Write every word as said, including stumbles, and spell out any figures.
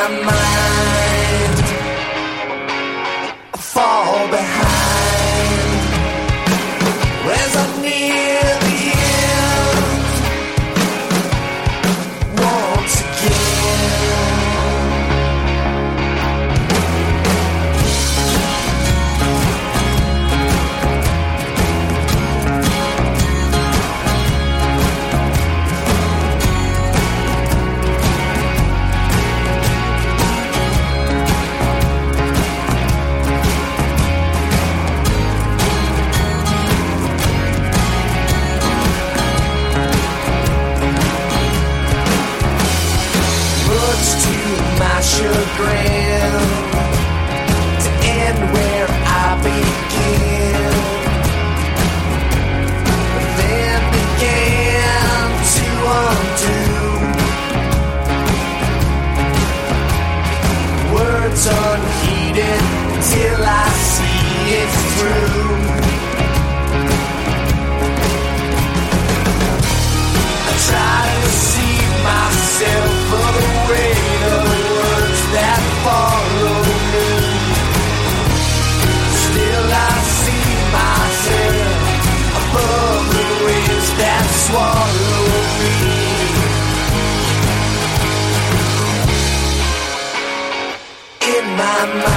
mind, I fall behind as I'm near the end once again. My chagrin to end where I begin, but then began to undo. Words unheeded till I see it through. I try to deceive myself for the weight of that follow me. Still I see myself above the waves that swallow me. In my mind,